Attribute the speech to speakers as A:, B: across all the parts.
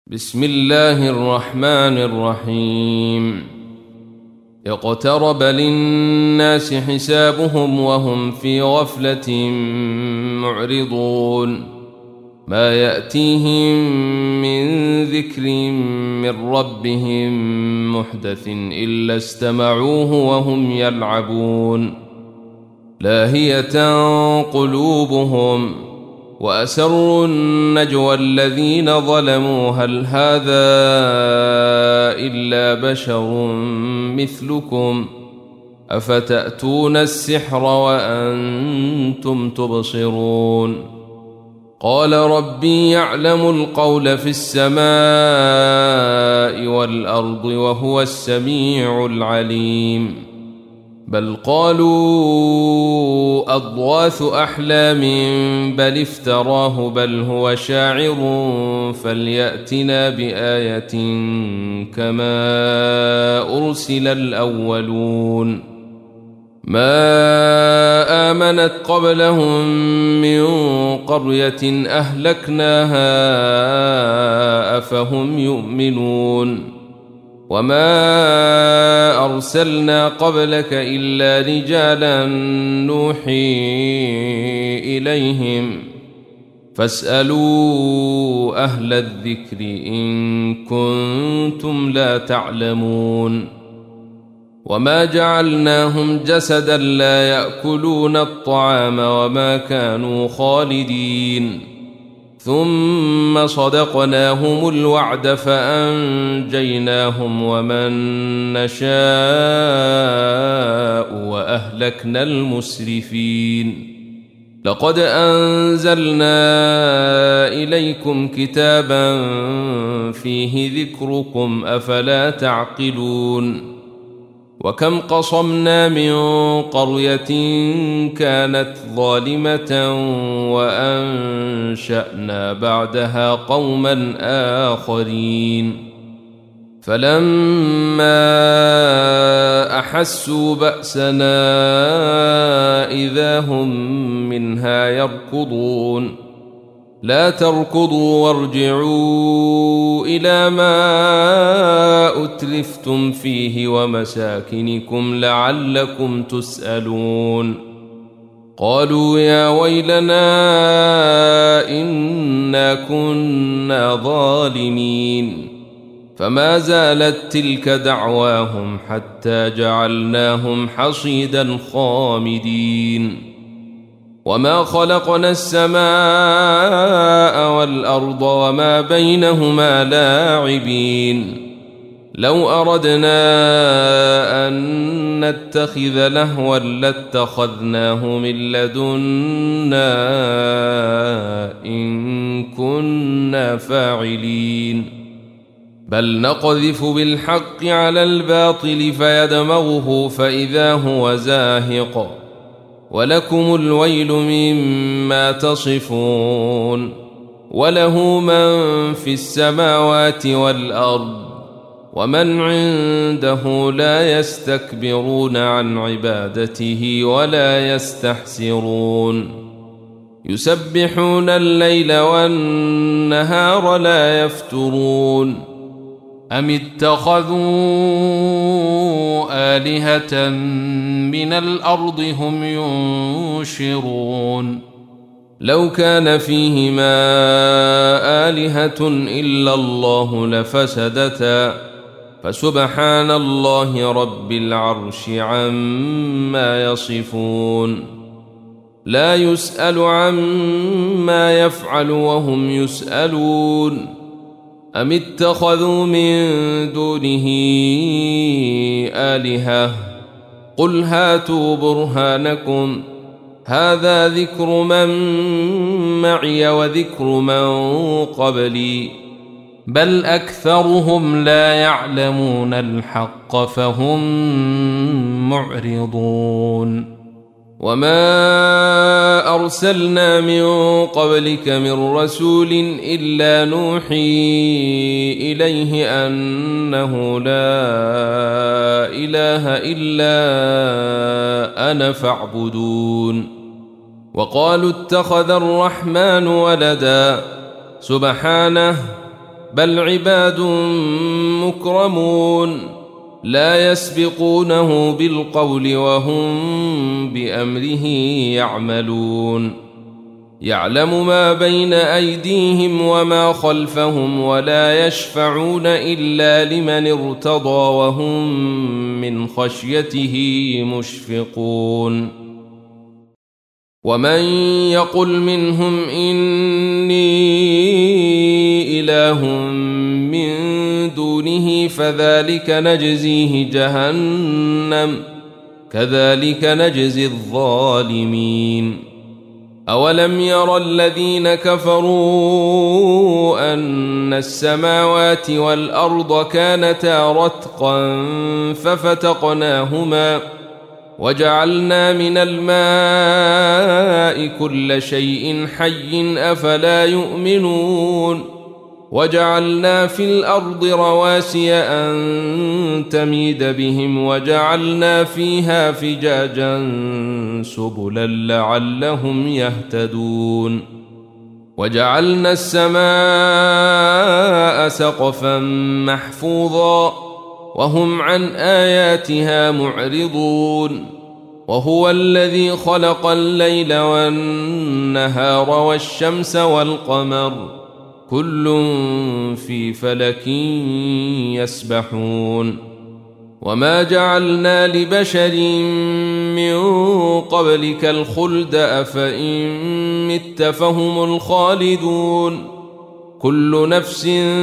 A: بسم الله الرحمن الرحيم. اقترب للناس حسابهم وهم في غفلة معرضون ما يأتيهم من ذكر من ربهم محدث إلا استمعوه وهم يلعبون لاهية قلوبهم وأسروا النجوى الذين ظلموا هل هذا إلا بشر مثلكم أفتأتون السحر وأنتم تبصرون قال ربي يعلم القول في السماء والأرض وهو السميع العليم بل قالوا أضغاث أحلام بل افتراه بل هو شاعر فليأتنا بآية كما أرسل الأولون ما آمنت قبلهم من قرية أهلكناها أفهم يؤمنون وما أرسلنا قبلك إلا رجالا نوحي إليهم فاسألوا أهل الذكر إن كنتم لا تعلمون وما جعلناهم جسدا لا يأكلون الطعام وما كانوا خالدين ثم صدقناهم الوعد فأنجيناهم ومن نشاء وأهلكنا المسرفين لقد أنزلنا إليكم كتابا فيه ذكركم أفلا تعقلون وكم قصمنا من قرية كانت ظالمة وأنشأنا بعدها قوما آخرين فلما أحسوا بأسنا إذا هم منها يركضون لا تركضوا وارجعوا إلى ما أتلفتم فيه ومساكنكم لعلكم تسألون قالوا يا ويلنا إنا كنا ظالمين فما زالت تلك دعواهم حتى جعلناهم حصيدا خامدين وما خلقنا السماء والأرض وما بينهما لاعبين لو أردنا أن نتخذ لهوا لاتخذناه من لدنا إن كنا فاعلين بل نقذف بالحق على الباطل فيدمغه فإذا هو زاهق ولكم الويل مما تصفون وله من في السماوات والأرض ومن عنده لا يستكبرون عن عبادته ولا يستحسرون يسبحون الليل والنهار لا يفترون أم اتخذوا آلهة من الأرض هم ينشرون لو كان فيهما آلهة إلا الله لفسدتا فسبحان الله رب العرش عما يصفون لا يسأل عما يفعل وهم يسألون أم اتخذوا من دونه آلهة قل هاتوا برهانكم هذا ذكر من معي وذكر من قبلي بل أكثرهم لا يعلمون الحق فهم معرضون وما أرسلنا من قبلك من رسول إلا نوحي إليه أنه لا إله إلا أنا فاعبدون وقالوا اتخذ الرحمن ولدا سبحانه بل عباد مكرمون لا يسبقونه بالقول وهم بأمره يعملون يعلم ما بين أيديهم وما خلفهم ولا يشفعون إلا لمن ارتضى وهم من خشيته مشفقون ومن يقل منهم إني إله من دونه فذلك نجزيه جهنم كذلك نجزي الظالمين أولم ير الذين كفروا أن السماوات والأرض كانتا رتقا ففتقناهما وجعلنا من الماء كل شيء حي أفلا يؤمنون وجعلنا في الأرض رواسي أن تميد بهم وجعلنا فيها فجاجا سبلا لعلهم يهتدون وجعلنا السماء سقفا محفوظا وهم عن آياتها معرضون وهو الذي خلق الليل والنهار والشمس والقمر كل في فلك يسبحون وما جعلنا لبشر من قبلك الخلد أفإن مت فهم الخالدون كل نفس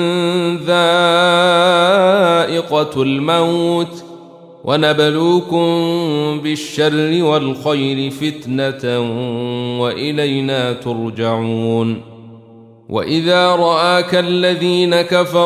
A: ذائقة الموت ونبلوكم بالشر والخير فتنة وإلينا ترجعون وإذا رآك الذين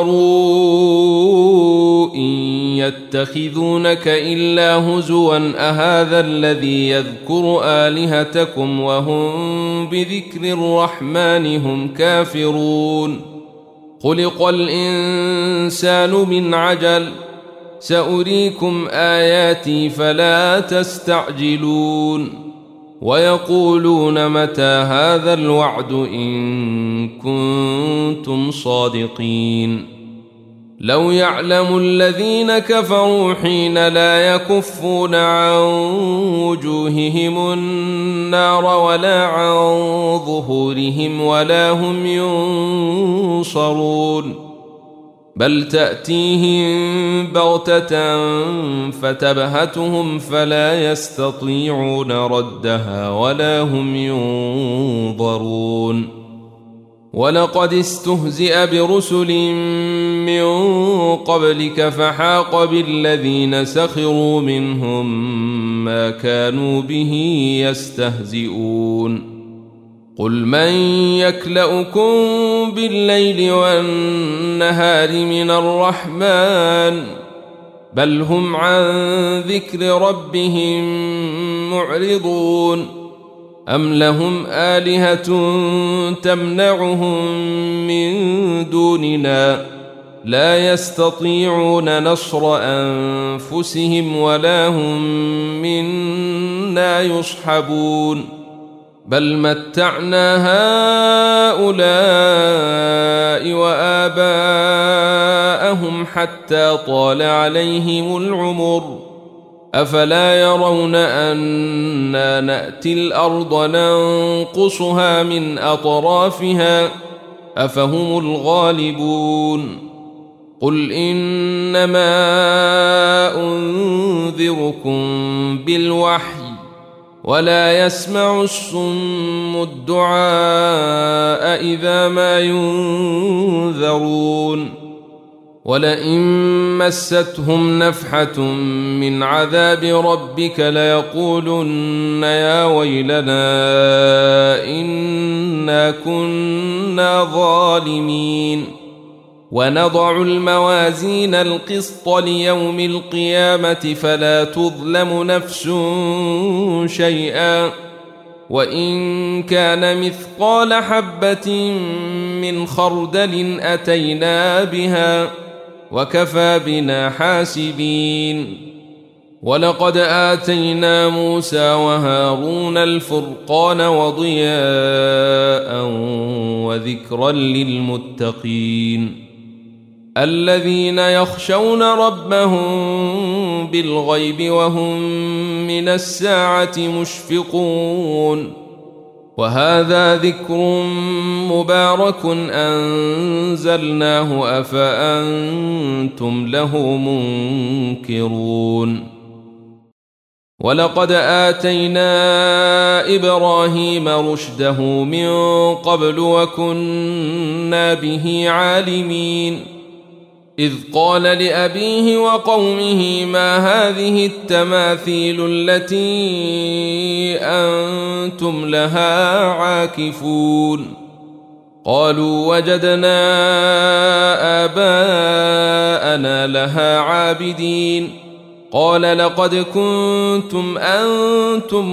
A: كفروا إن يتخذونك إلا هزوا أهذا الذي يذكر آلهتكم وهم بذكر الرحمن هم كافرون خلق الإنسان من عجل سأريكم آياتي فلا تستعجلون ويقولون متى هذا الوعد إن كنتم صادقين لو يعلم الذين كفروا حين لا يكفون عن وجوههم النار ولا عن ظهورهم ولا هم ينصرون بل تأتيهم بغتة فتبهتهم فلا يستطيعون ردها ولا هم ينظرون ولقد استهزئ برسل من قبلك فحاق بالذين سخروا منهم ما كانوا به يستهزئون قل من يكلؤكم بالليل والنهار من الرحمن بل هم عن ذكر ربهم معرضون أم لهم آلهة تمنعهم من دوننا لا يستطيعون نصر أنفسهم ولا هم منا يصحبون بل متعنا هؤلاء وآباءهم حتى طال عليهم العمر أفلا يرون أنا نأتي الأرض ننقصها من أطرافها أفهم الغالبون قل إنما أنذركم بالوحي ولا يسمع الصم الدعاء إذا ما ينذرون ولئن مستهم نفحة من عذاب ربك ليقولن يا ويلنا إنا كنا ظالمين ونضع الموازين القسط ليوم القيامة فلا تظلم نفس شيئا وإن كان مثقال حبة من خردل أتينا بها وكفى بنا حاسبين ولقد آتينا موسى وهارون الفرقان وضياء وذكرا للمتقين الذين يخشون ربهم بالغيب وهم من الساعة مشفقون وهذا ذكر مبارك أنزلناه أفأنتم له منكرون ولقد آتينا إبراهيم رشده من قبل وكنا به عالمين إذ قال لأبيه وقومه ما هذه التماثيل التي أنتم لها عاكفون قالوا وجدنا آباءنا لها عابدين قال لقد كنتم أنتم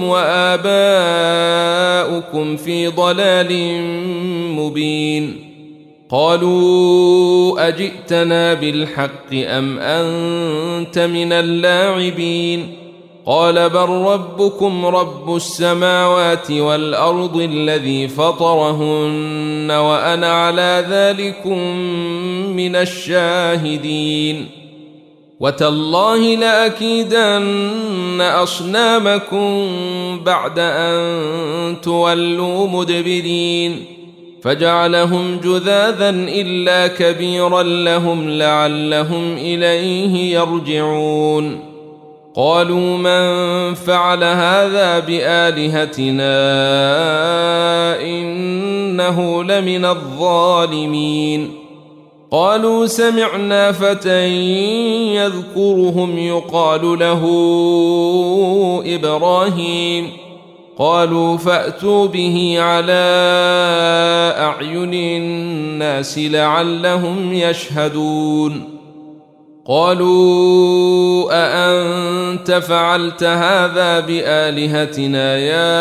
A: وآباؤكم في ضلال مبين قالوا أجئتنا بالحق أم أنت من اللاعبين قال بل ربكم رب السماوات والأرض الذي فطرهن وأنا على ذلكم من الشاهدين وتالله لأكيدن أصنامكم بعد أن تولوا مدبرين فجعلهم جذاذا إلا كبيرا لهم لعلهم إليه يرجعون قالوا من فعل هذا بآلهتنا إنه لمن الظالمين قالوا سمعنا فتى يذكرهم يقال له إبراهيم قالوا فأتوا به على أعين الناس لعلهم يشهدون قالوا أأنت فعلت هذا بآلهتنا يا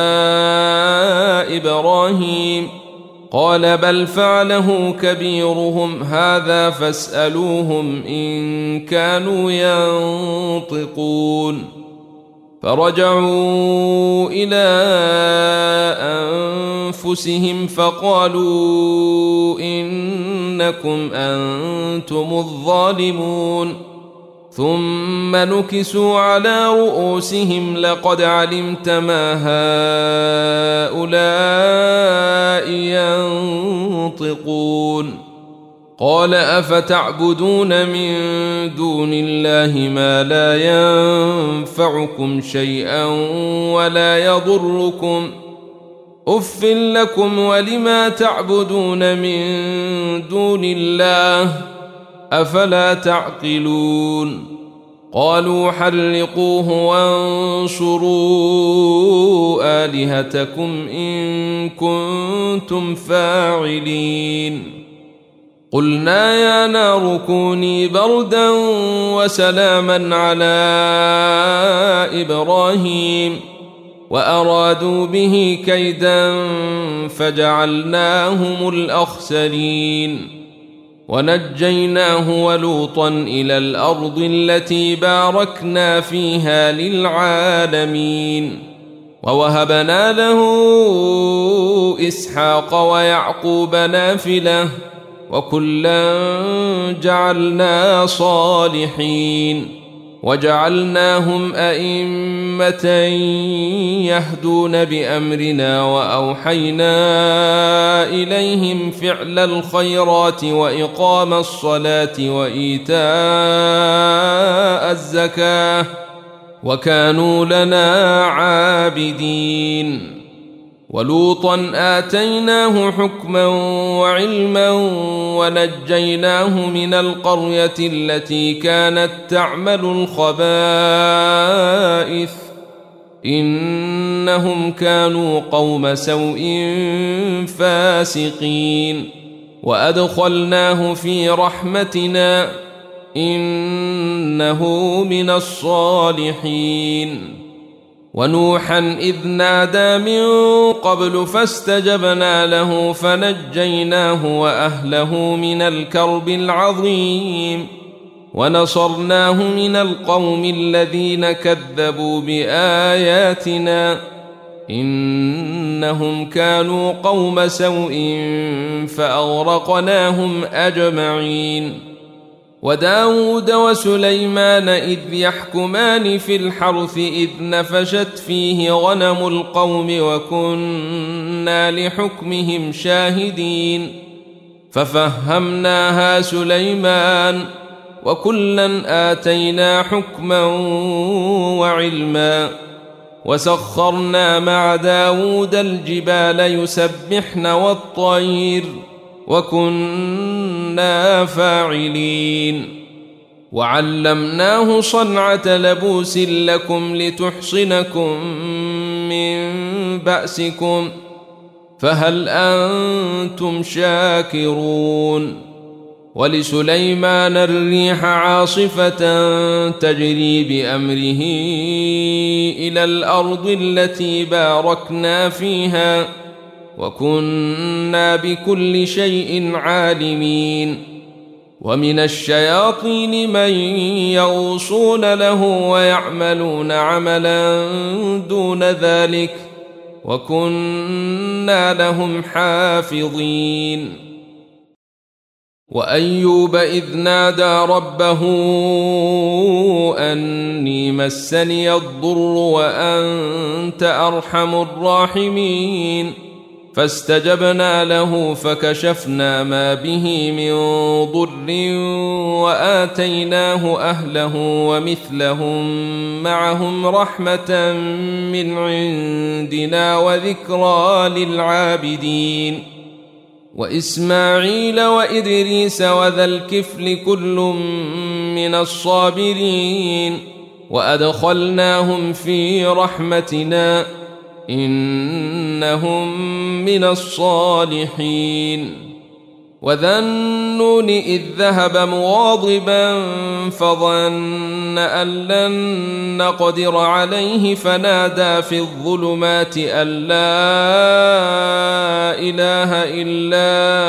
A: إبراهيم قال بل فعله كبيرهم هذا فاسألوهم إن كانوا ينطقون فرجعوا إلى أنفسهم فقالوا إنكم أنتم الظالمون ثم نكسوا على رؤوسهم لقد علمت ما هؤلاء ينطقون قال أفتعبدون من دون الله ما لا ينفعكم شيئا ولا يضركم أف لكم ولما تعبدون من دون الله أفلا تعقلون قالوا حرقوه وانصروا آلهتكم إن كنتم فاعلين قلنا يا نار كوني بردا وسلاما على إبراهيم وأرادوا به كيدا فجعلناهم الأخسرين ونجيناه ولوطا إلى الأرض التي باركنا فيها للعالمين ووهبنا له إسحاق ويعقوب نافلة وكلا جعلنا صالحين وجعلناهم أئمة يهدون بأمرنا وأوحينا إليهم فعل الخيرات وإقام الصلاة وإيتاء الزكاة وكانوا لنا عابدين ولوطا آتيناه حكما وعلما ونجيناه من القرية التي كانت تعمل الخبائث إنهم كانوا قوم سوء فاسقين وأدخلناه في رحمتنا إنه من الصالحين ونوحا إذ نادى من قبل فاستجبنا له فنجيناه وأهله من الكرب العظيم ونصرناه من القوم الذين كذبوا بآياتنا إنهم كانوا قوم سوء فأغرقناهم أجمعين وداود وسليمان إذ يحكمان في الحرث إذ نفشت فيه غنم القوم وكنا لحكمهم شاهدين ففهمناها سليمان وكلا آتينا حكما وعلما وسخرنا مع داود الجبال يسبحن والطير وكنا فاعلين وعلمناه صنعة لبوس لكم لتحصنكم من بأسكم فهل أنتم شاكرون ولسليمان الريح عاصفة تجري بأمره إلى الأرض التي باركنا فيها وكنا بكل شيء عالمين ومن الشياطين من يغوصون له ويعملون عملا دون ذلك وكنا لهم حافظين وأيوب إذ نادى ربه أني مسني الضر وأنت أرحم الراحمين فاستجبنا له فكشفنا ما به من ضر وآتيناه أهله ومثلهم معهم رحمة من عندنا وذكرى للعابدين وإسماعيل وإدريس وذا الكفل كل من الصابرين وأدخلناهم في رحمتنا إنهم من الصالحين وذا النون إذ ذهب مغاضبا فظن أن لن نقدر عليه فنادى في الظلمات أن لا إله إلا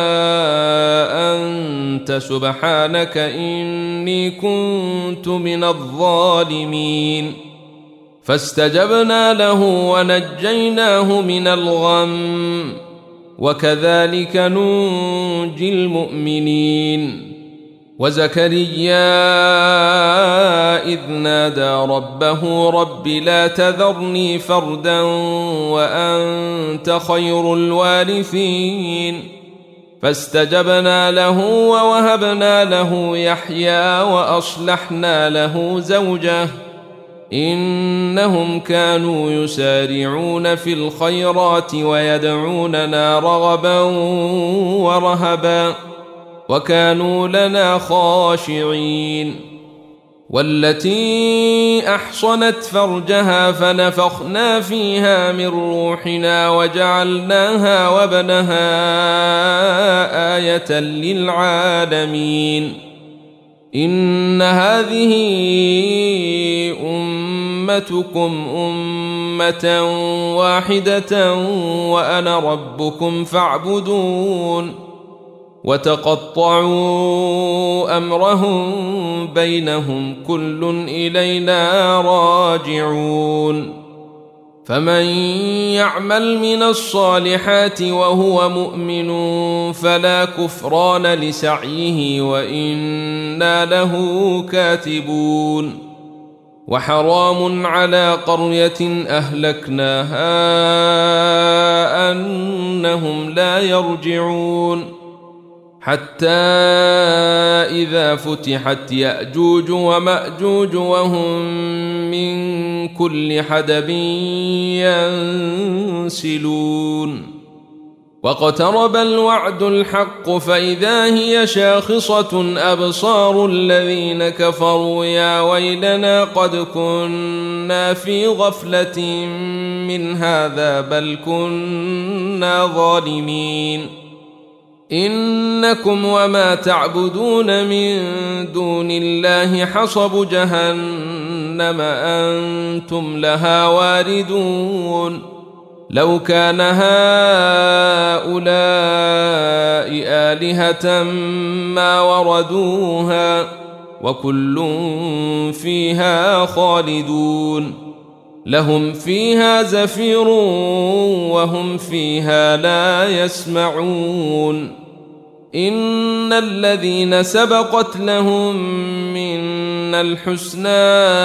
A: أنت سبحانك إني كنت من الظالمين فاستجبنا له ونجيناه من الغم وكذلك ننجي المؤمنين وزكريا إذ نادى ربه رب لا تذرني فردا وأنت خير الوارثين فاستجبنا له ووهبنا له يحيى وأصلحنا له زوجه إنهم كانوا يسارعون في الخيرات ويدعوننا رغبا ورهبا وكانوا لنا خاشعين والتي أحصنت فرجها فنفخنا فيها من روحنا وجعلناها وابنها آية للعالمين إن هذه أمتكم أمة واحدة وأنا ربكم فاعبدون وتقطعوا أمرهم بينهم كل إلينا راجعون فمن يعمل من الصالحات وهو مؤمن فلا كفران لسعيه وإنا له كاتبون وحرام على قرية أهلكناها أنهم لا يرجعون حتى إذا فتحت يأجوج ومأجوج وهم من كل حدب ينسلون واقترب الوعد الحق فإذا هي شاخصة أبصار الذين كفروا يا ويلنا قد كنا في غفلة من هذا بل كنا ظالمين إنكم وما تعبدون من دون الله حصب جهنم أنتم لها واردون لو كان هؤلاء آلهة ما وردوها وكل فيها خالدون لهم فيها زفير وهم فيها لا يسمعون إن الذين سبقت لهم منا الحسنى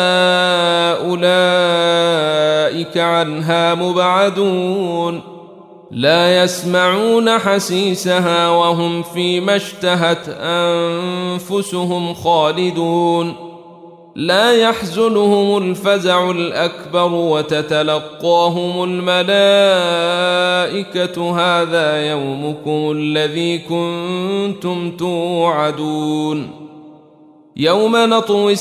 A: أولئك عنها مبعدون لا يسمعون حسيسها وهم فيما اشتهت أنفسهم خالدون لا يحزنهم الفزع الأكبر وتتلقاهم الملائكة هذا يومكم الذي كنتم توعدون يوم نطوي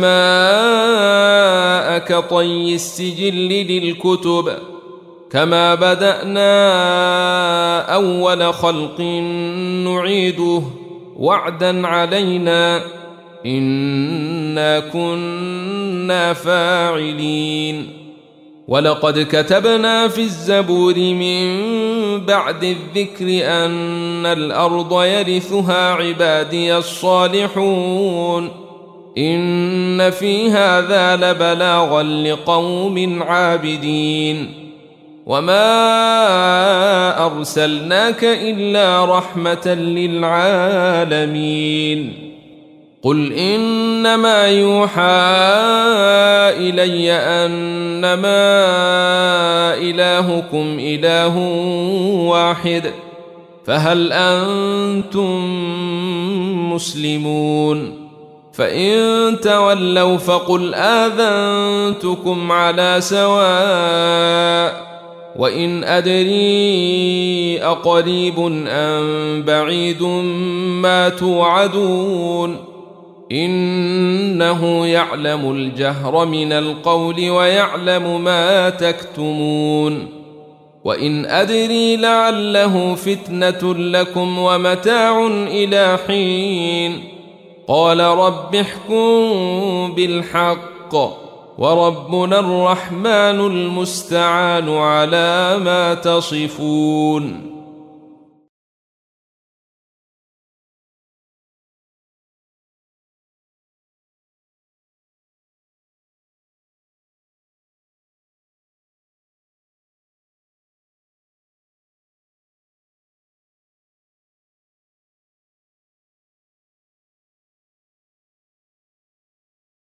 A: السماء كطي السجل للكتب كما بدأنا أول خلق نعيده وعدا علينا إنا كنا فاعلين ولقد كتبنا في الزبور من بعد الذكر أن الأرض يرثها عبادي الصالحون إن في هذا لبلاغا لقوم عابدين وما أرسلناك إلا رحمة للعالمين قل إنما يوحى إلي أنما إلهكم إله واحد فهل أنتم مسلمون فإن تولوا فقل آذنتكم على سواء وإن أدري أقريب أم بعيد ما توعدون إنه يعلم الجهر من القول ويعلم ما تكتمون وإن أدري لعله فتنة لكم ومتاع إلى حين قال رب احكم بالحق وربنا الرحمن المستعان على ما تصفون